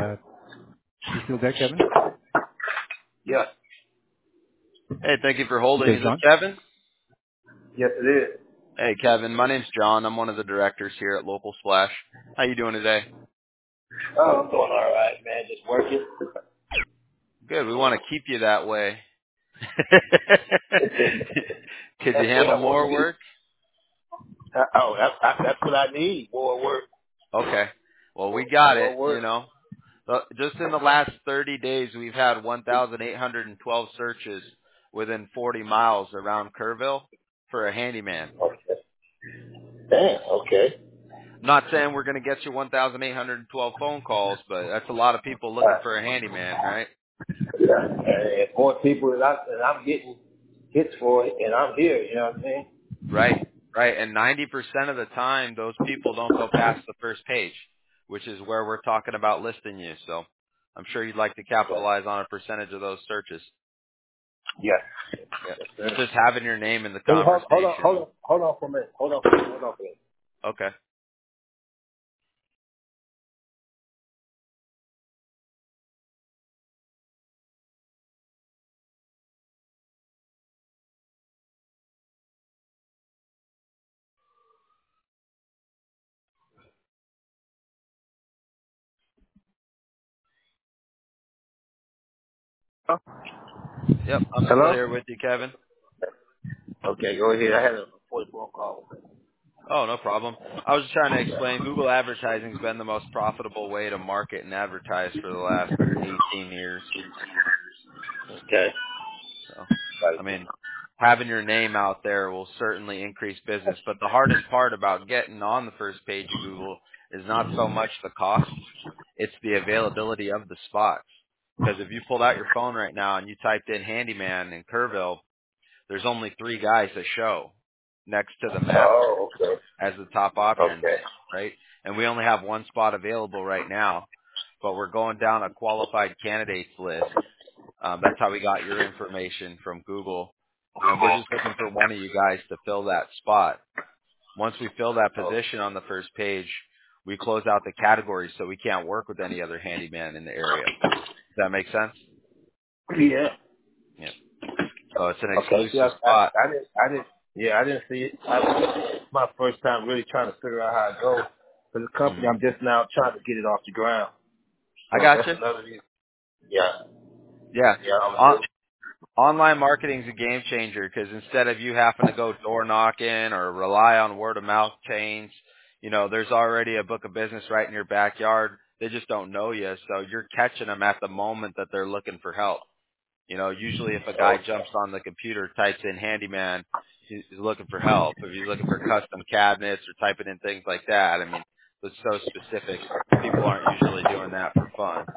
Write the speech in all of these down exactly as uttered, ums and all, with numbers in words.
Uh, you still there, Kevin? Yes. Hey, thank you for This holding. is Is this John. Kevin? Yes, it is. Hey, Kevin. My name's John. I'm one of the directors here at Local Splash. How you doing today? Oh, I'm doing all right, man. Just working. Good. We want to keep you that way. Could you That's what handle I want more to do. work? Uh, oh, that, that, that's what I need. More work. Okay. Well, we More, got it. more You work. know, Uh, just in the last thirty days, we've had one thousand eight hundred twelve searches within forty miles around Kerrville for a handyman. Okay. Damn. Okay. I'm not saying we're going to get you one thousand eight hundred twelve phone calls, but that's a lot of people All looking right. for a handyman, right? Yeah. And more people that, I, that I'm getting hits for it, and I'm here. You know what I mean? Right, right. And ninety percent of the time, those people don't go past the first page, which is where we're talking about listing you. So I'm sure you'd like to Yeah. capitalize on a percentage of those searches. Yes. Yeah. Yes, It's sir. just having your name in the Hey, hold, hold on, conversation. hold on, hold on for a minute. Hold on for a minute. Hold on for a minute. Okay. Huh? Yep, I'm still Hello? here with you, Kevin. Okay, go ahead. I had a important phone call. Oh, no problem. I was just trying to explain Google advertising's been the most profitable way to market and advertise for the last eighteen years. Okay. So, Right. I mean, having your name out there will certainly increase business, but the hardest part about getting on the first page of Google is not so much the cost, it's the availability of the spots. Because if you pulled out your phone right now and you typed in handyman in Kerrville, there's only three guys that show next to the map Oh, okay. as the top options, Okay. right? And we only have one spot available right now, but we're going down a qualified candidates list. Um, that's how we got your information from Google. And we're just looking for one of you guys to fill that spot. Once we fill that Oh, position on the first page, we close out the categories so we can't work with any other handyman in the area. Does that make sense? yeah. Yeah. So it's an Okay. Yeah, exclusive I, spot. I didn't, I didn't, yeah, I didn't see it. I, it's my first time really trying to figure out how it goes. For the hmm company, I'm just now trying to get it off the ground. I So that's gotcha. another reason. Yeah. Yeah. Yeah, I'm gonna On, do it. online marketing is a game changer because instead of you having to go door knocking or rely on word of mouth chains, you know, there's already a book of business right in your backyard. They just don't know you, so you're catching them at the moment that they're looking for help. You know, usually if a guy Oh, jumps on the computer, types in handyman, he's he's looking for help. If he's looking for custom cabinets or typing in things like that, I mean, it's so specific. People aren't usually doing that for fun.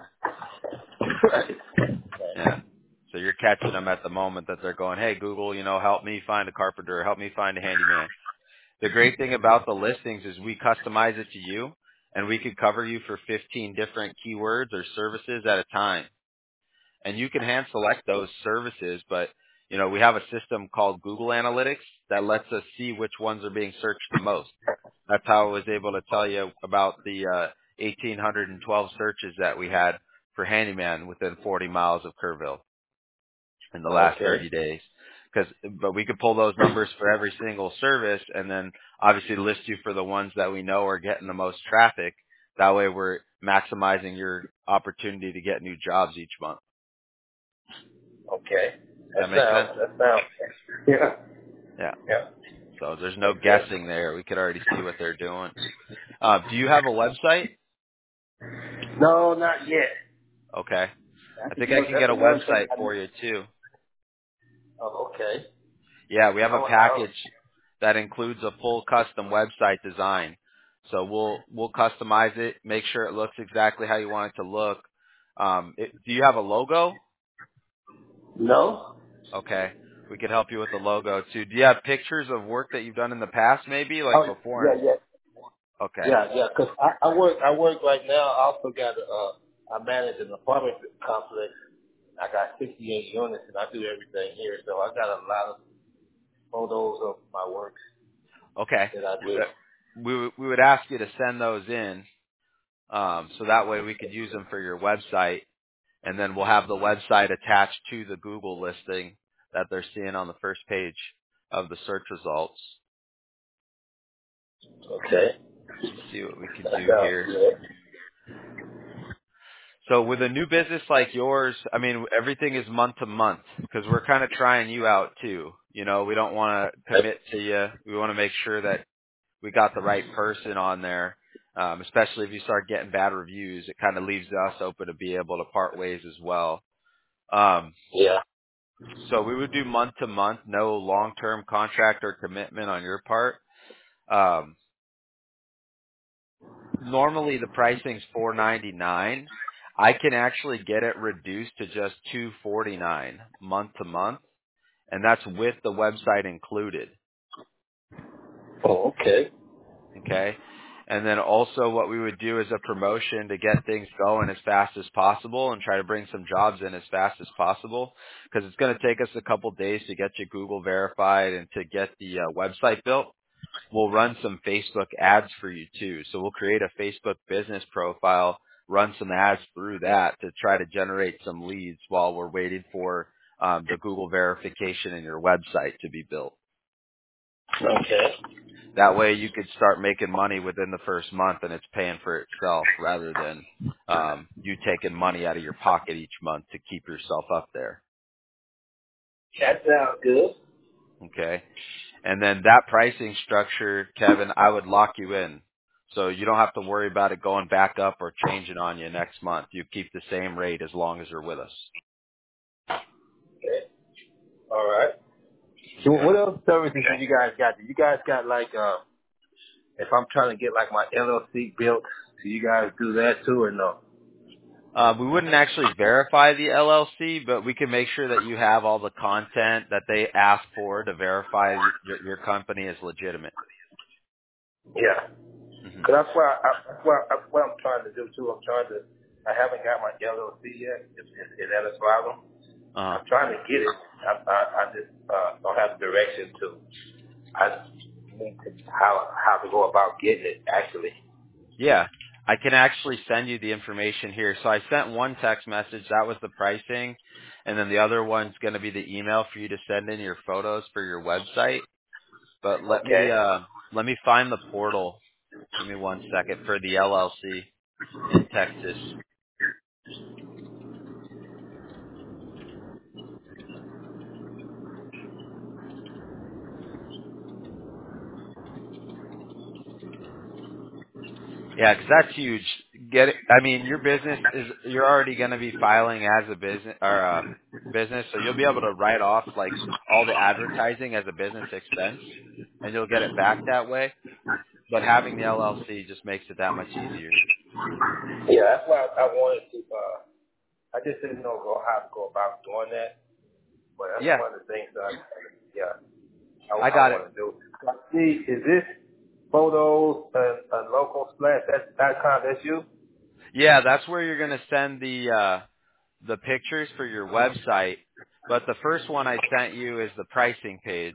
Yeah. So you're catching them at the moment that they're going, hey, Google, you know, help me find a carpenter, help me find a handyman. The great thing about the listings is we customize it to you, and we could cover you for fifteen different keywords or services at a time. And you can hand select those services, but, you know, we have a system called Google Analytics that lets us see which ones are being searched the most. That's how I was able to tell you about the uh, one thousand eight hundred twelve searches that we had for handyman within forty miles of Kerrville in the last okay. thirty days. Because, but we could pull those numbers for every single service and then obviously list you for the ones that we know are getting the most traffic. That way we're maximizing your opportunity to get new jobs each month. Okay. Does That that make sense? sounds, that sounds, yeah. Yeah. Yeah. So there's no Okay. guessing there. We could already see what they're doing. Uh, do you have a website? No, not yet. Okay. I That's think I another, can get that's a another thing website I need. for you too. Oh, okay. Yeah, we have I, a I, package that includes a full custom website design. So we'll we'll customize it, make sure it looks exactly how you want it to look. Um, it, do you have a logo? no. Okay, we could help you with the logo too. Do you have pictures of work that you've done in the past, maybe like Oh, before? yeah, And yeah. okay, Yeah, yeah, because I, I work, I work right now. I also got a, uh, I manage an apartment complex. I got sixty-eight units, and I do everything here. So I got a lot of photos of my work okay. that I We do. we would- we would ask you to send those in. Um, so that way we could use them for your website, and then we'll have the website attached to the Google listing that they're seeing on the first page of the search results. Okay. Let me see what we could That do sounds here. good. So with a new business like yours, I mean, everything is month to month because we're kind of trying you out too. You know, we don't want to commit to you. We want to make sure that we got the right person on there. Um, especially if you start getting bad reviews, it kind of leaves us open to be able to part ways as well. Um, Yeah. so we would do month to month, no long-term contract or commitment on your part. Um, normally the pricing's four ninety-nine. I can actually get it reduced to just two forty-nine month to month, and that's with the website included. Oh, okay. Okay. And then also what we would do is a promotion to get things going as fast as possible and try to bring some jobs in as fast as possible because it's going to take us a couple days to get you Google verified and to get the uh, website built. We'll run some Facebook ads for you too. So we'll create a Facebook business profile, run some ads through that to try to generate some leads while we're waiting for um, the Google verification in your website to be built. Okay. That way you could start making money within the first month and it's paying for itself rather than um, you taking money out of your pocket each month to keep yourself up there. That sounds good. Okay. And then that pricing structure, Kevin, I would lock you in. So you don't have to worry about it going back up or changing on you next month. You keep the same rate as long as you're with us. Okay. All right. So Okay. what else services do you guys got? Do you guys got like, uh, if I'm trying to get like my L L C built, do you guys do that too or no? Uh, we wouldn't actually verify the L L C, but we can make sure that you have all the content that they ask for to verify your, your company is legitimate. Yeah. hmm Cause that's what I, I, that's what, I, that's what I'm trying to do too. I'm trying to. I haven't got my L L C yet. If, if, if that is a problem, Uh-huh. I'm trying to get it. I, I, I just uh, don't have the direction to. I need to how how to go about getting it actually. Yeah, I can actually send you the information here. So I sent one text message. That was the pricing. And then the other one's going to be the email for you to send in your photos for your website. But let me, Okay. uh, let me find the portal. Give me one second for the L L C in Texas. Yeah, 'cause that's huge. Get it? I mean, your business is you're already going to be filing as a business or a business, so you'll be able to write off like all the advertising as a business expense, and you'll get it back that way. But having the L L C just makes it that much easier. Yeah, that's why I, I wanted to. Uh, I just didn't know go- how to go about doing that, but that's Yeah, one of the things that I, yeah, I, I I got it. want to do. See, is this photos and, and local splash? That's dot com. That's you. Yeah, that's where you're going to send the uh, the pictures for your website. But the first one I sent you is the pricing page.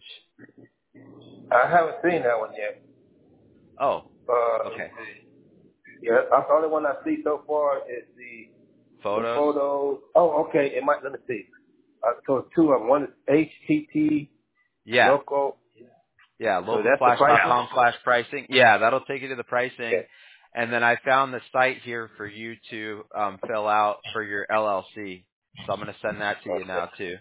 I haven't seen that one yet. Oh, Uh, okay. yeah, that's the only one I see so far is the the Photos. photos. Oh, okay. It might. Let me see. Uh, so it's two of them. One is H T T Yeah. local. Yeah, So that's the localflash dot pricing. com slash pricing. Yeah, that'll take you to the pricing. Okay. And then I found the site here for you to um, fill out for your L L C. So I'm going to send that to you Okay. now too.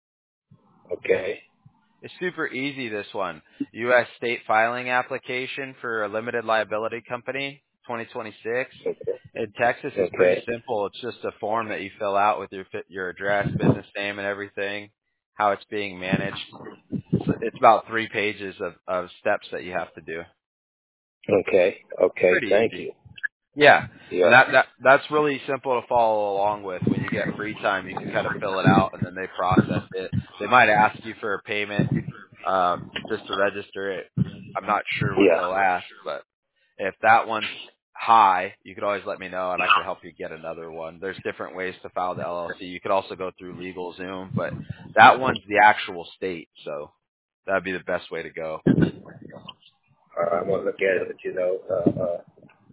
Okay. It's super easy, this one. U S state filing application for a limited liability company, twenty twenty-six. Okay. In Texas, it's pretty Okay. simple. It's just a form that you fill out with your fi- your address, business name, and everything, how it's being managed. So it's about three pages of, of steps that you have to do. Okay. Okay. Pretty Thank easy. you. Yeah. And Yeah. that, that that's really simple to follow along with. When you get free time, you can kind of fill it out and then they process it. They might ask you for a payment um, just to register it. I'm not sure what Yeah. they'll ask, but if that one's high, you could always let me know and I could help you get another one. There's different ways to file the L L C. You could also go through LegalZoom, but that one's the actual state, so that'd be the best way to go. Uh, I'm gonna look at it, but you know, uh, uh,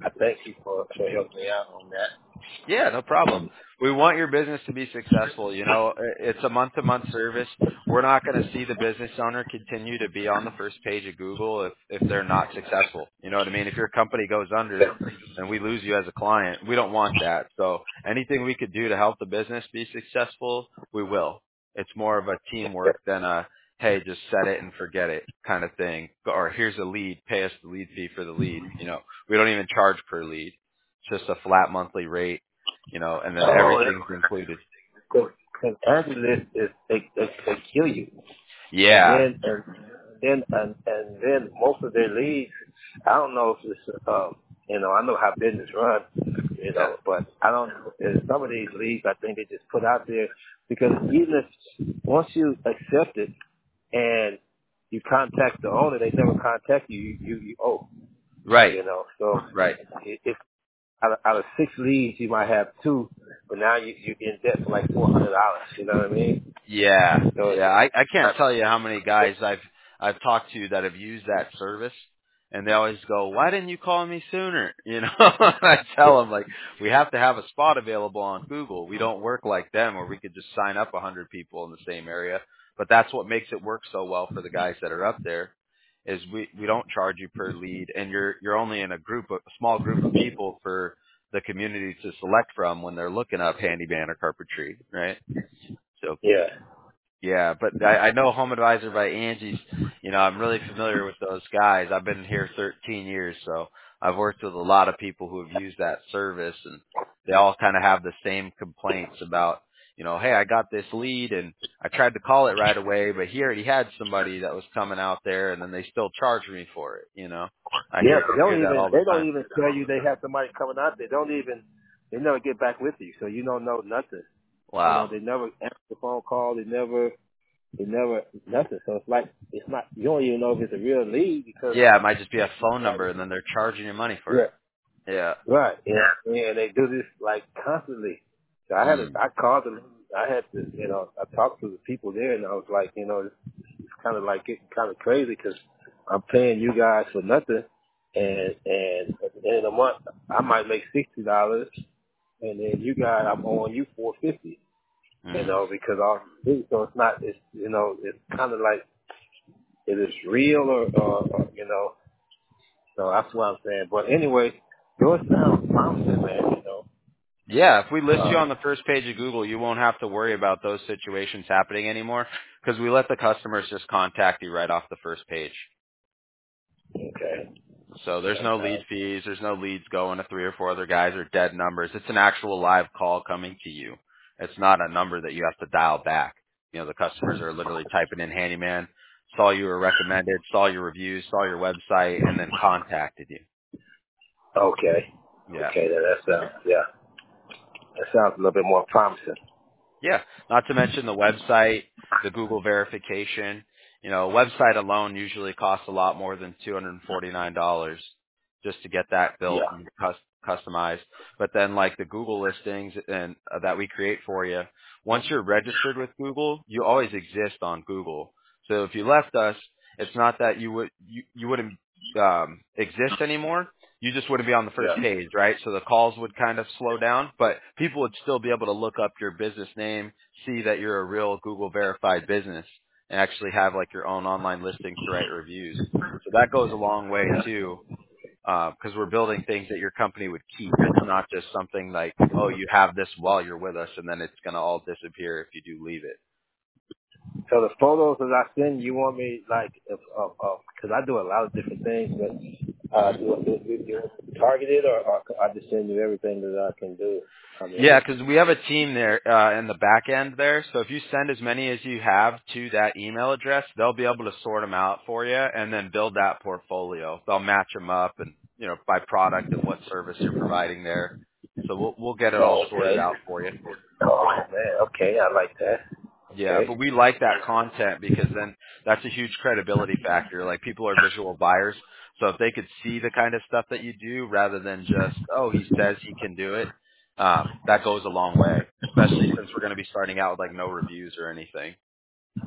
I thank you for, for helping me out on that. Yeah, no problem. We want your business to be successful. You know, it's a month-to-month service. We're not going to see the business owner continue to be on the first page of Google if, if they're not successful. You know what I mean? If your company goes under and we lose you as a client, we don't want that. So anything we could do to help the business be successful, we will. It's more of a teamwork than a, hey, just set it and forget it kind of thing. Or here's a lead, pay us the lead fee for the lead. You know, we don't even charge per lead. It's just a flat monthly rate, you know, and then Oh, everything's included. because Angeles is they, they they kill you, and Yeah, then and then and, and then most of their leads, I don't know if it's um you know I know how business run, you yeah, know, but I don't know if some of these leads I think they just put out there because even if once you accept it and you contact the owner, they never contact you, you you, you owe, right, you know, so right. it, it's out of, out of six leads, you might have two, but now you, you're in debt for like four hundred dollars. You know what I mean? Yeah, So it's, yeah. I, I I, can't tell you how many guys I've I've talked to that have used that service, and they always go, "Why didn't you call me sooner?" You know, I tell them like, we have to have a spot available on Google. We don't work like them, where we could just sign up a hundred people in the same area. But that's what makes it work so well for the guys that are up there, is we we don't charge you per lead, and you're you're only in a group of a small group of people for the community to select from when they're looking up handyman or carpentry, right? So yeah. yeah, but I, I know Home Advisor by Angie's. You know, I'm really familiar with those guys. I've been here thirteen years, so I've worked with a lot of people who have used that service, and they all kind of have the same complaints about, you know, hey, I got this lead and I tried to call it right away, but he already had somebody that was coming out there, and then they still charged me for it. You know, I Yeah, hear they hear don't that even, all the they don't time. even tell you they have somebody coming out there. They don't even, they never get back with you. So you don't know nothing. You know, Wow. they never answer the phone call. They never, they never, nothing. So it's like, it's not, you don't even know if it's a real lead because, Yeah, it might just be a phone number, and then they're charging you money for yeah. it. Yeah. Right. Yeah. Yeah. And they do this like constantly. So I had to, Mm. I called them. I had to, you know, I talked to the people there, and I was like, you know, it's, it's kind of like getting kind of crazy because I'm paying you guys for nothing, and and at the end of the month I might make sixty dollars, and then you guys I'm owing you four fifty. You Mm. know, because all so it's not, it's you know, it's kind of like it is real or, or, or you know. So that's what I'm saying. But anyway, yours sounds promising, man. You know. Yeah, if we list you Uh, on the first page of Google, you won't have to worry about those situations happening anymore because we let the customers just contact you right off the first page. Okay. So there's That no lead sounds fees, there's no leads going to three or four other guys or dead numbers. It's an actual live call coming to you. It's not a number that you have to dial back. You know, the customers are literally typing in handyman, saw you were recommended, saw your reviews, saw your website, and then contacted you. okay. Yeah. Okay, then that sounds yeah. That sounds a little bit more promising. Yeah, not to mention the website, the Google verification. You know, a website alone usually costs a lot more than two hundred forty-nine dollars just to get that built Yeah. and cus- customized. But then like the Google listings and uh, that we create for you, once you're registered with Google, you always exist on Google. So if you left us, it's not that you would you, you wouldn't um, exist anymore. You just wouldn't be on the first Yeah. page, right? So the calls would kind of slow down, but people would still be able to look up your business name, see that you're a real Google verified business, and actually have like your own online listings to write reviews. So that goes a long way too, because we're building things that your company would keep. It's not just something like, oh, you have this while you're with us, and then it's going to all disappear if you do leave it. So the photos that I send, you want me like, if, uh, uh, cause I do a lot of different things, but uh, hmm do, do, do you targeted or, or I just send you everything that I can do? I Yeah, mean, because we have a team there uh, in the back end there. So if you send as many as you have to that email address, they'll be able to sort them out for you and then build that portfolio. They'll match them up and you know by product and what service you're providing there. So we'll we'll get it all oh, sorted okay. out for you. Oh man, okay, I like that. Yeah, Okay. but we like that content because then that's a huge credibility factor. Like people are visual buyers. So if they could see the kind of stuff that you do rather than just, oh, he says he can do it, um, that goes a long way, especially since we're going to be starting out with like no reviews or anything.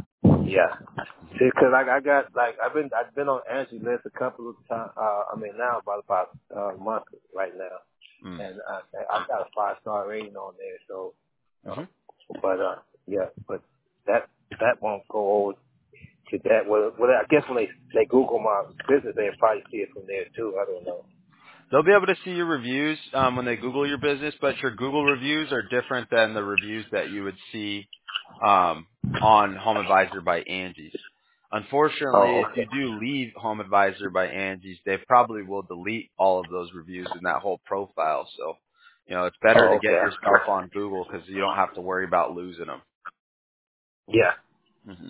Yeah. See, cause like I got like I've been I've been on Angie List a couple of times. Uh, I mean now about about uh, a month right now, Mm. and I I got a five star rating on there. So, hmm uh, but uh, yeah, but that that won't go over to that. Well, well, I guess when they they Google my business, they probably see it from there too. I don't know. They'll be able to see your reviews um, when they Google your business, but your Google reviews are different than the reviews that you would see um, on Home Advisor by Angie's. Unfortunately, Oh, if okay. you do leave Home Advisor by Angie's, they probably will delete all of those reviews in that whole profile. So, you know, it's better to Oh, get okay. yourself on Google because you don't have to worry about losing them. Yeah. hmm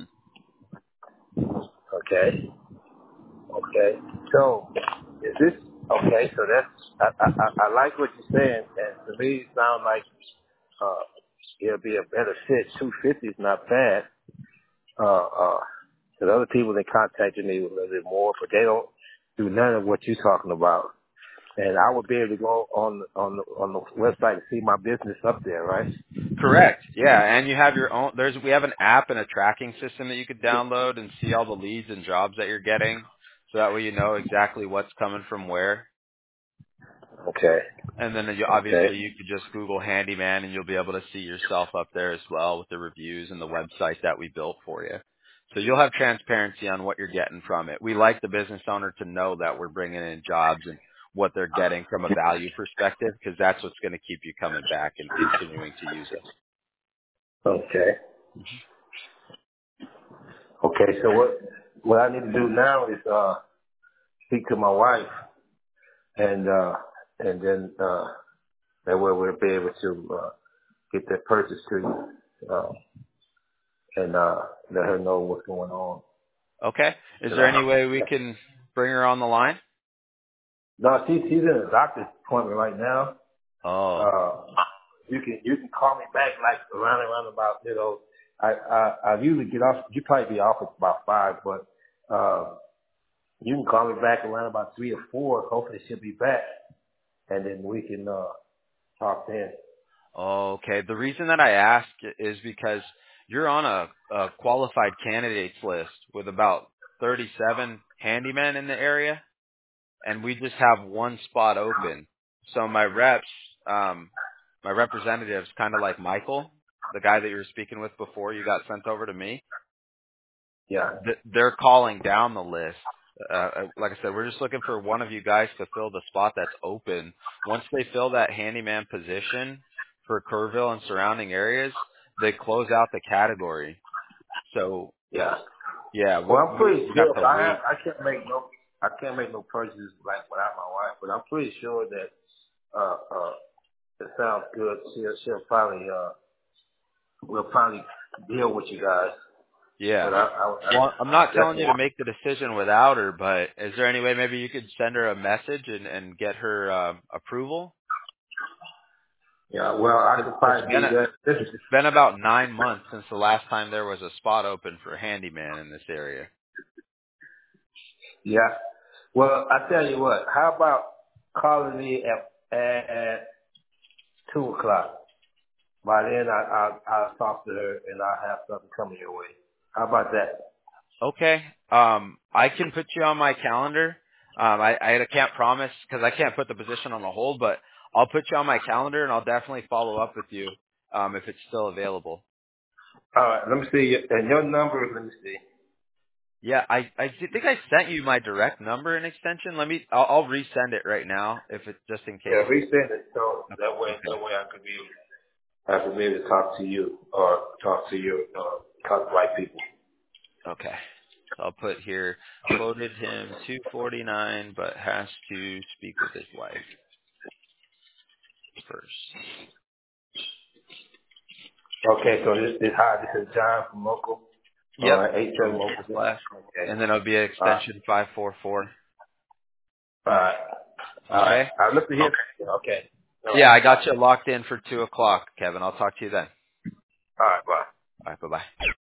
Okay. Okay. So, is this okay? So that's I I, I I like what you're saying, and to me, it sounds like uh, it'll be a better fit. Two fifty is not bad. Uh, uh, cause other people that contacted me with a little bit more, but they don't do none of what you're talking about. And I would be able to go on on the, on the website and see my business up there, right? Correct. Yeah, and you have your own. There's we have an app and a tracking system that you could download and see all the leads and jobs that you're getting, so that way you know exactly what's coming from where. Okay. And then you, Okay. obviously you could just Google handyman and you'll be able to see yourself up there as well with the reviews and the website that we built for you. So you'll have transparency on what you're getting from it. We like the business owner to know that we're bringing in jobs and what they're getting from a value perspective, because that's what's going to keep you coming back and continuing to use us. Okay. Okay. So what what I need to do now is uh speak to my wife, and uh and then uh that way we'll be able to uh get that purchase to you, uh, and uh let her know what's going on. Okay. Is Cause there any way we I, can bring her on the line? no, she, she's in a doctor's appointment right now. Oh, Uh, you can you can call me back like around around about you know I I, I usually get off. You probably be off at about five, but uh, you can call me back around about three or four. Hopefully she'll be back, and then we can uh, talk then. okay. The reason that I ask is because you're on a, a qualified candidates list with about thirty-seven handymen in the area, and we just have one spot open. So my reps, um, my representatives, kind of like Michael, the guy that you were speaking with before you got sent over to me, Yeah, th- they're calling down the list. Uh, uh, like I said, we're just looking for one of you guys to fill the spot that's open. Once they fill that handyman position for Kerrville and surrounding areas, they close out the category. So yeah. yeah, Well, we, I'm we pretty we have sure. to I have, wait. I can't make no I can't make no purchases like without my wife, but I'm pretty sure that uh uh it sounds good. She'll she'll probably uh we'll probably deal with you guys. Yeah. But I, I, Well, I'm I not telling you definitely. to make the decision without her, but is there any way maybe you could send her a message and, and get her uh, approval? Yeah, well, I It's could it's probably been do a, that. This is, it's been about nine months since the last time there was a spot open for a handyman in this area. yeah. Well, I tell you what. How about calling me at at, at two o'clock? By then, I, I'll I'll talk to her and I'll have something coming your way. How about that? Okay. Um, I can put you on my calendar. Um, I, I can't promise because I can't put the position on the hold, but I'll put you on my calendar and I'll definitely follow up with you um, if it's still available. All right. Let me see. And your number. Let me see. Yeah, I I thi- think I sent you my direct number and extension. Let me I'll, I'll resend it right now if it's just in Yeah, case. resend it so that way Okay. that way I could be I could be able to talk to you or talk to your uh, talk to right people. Okay. So I'll put here quoted him two forty-nine, but has to speak with his wife first. Okay. So this is hi. This is John from local. All Yep, right. Eight from seven Local six. Flash, Okay. and then it'll be All right. extension five four four. All right. All right. Okay. I'll look to hear Okay. from you. Okay. All right. Yeah, I Bye. got you locked in for two o'clock, Kevin. I'll talk to you then. All right. Bye. All right. Bye bye.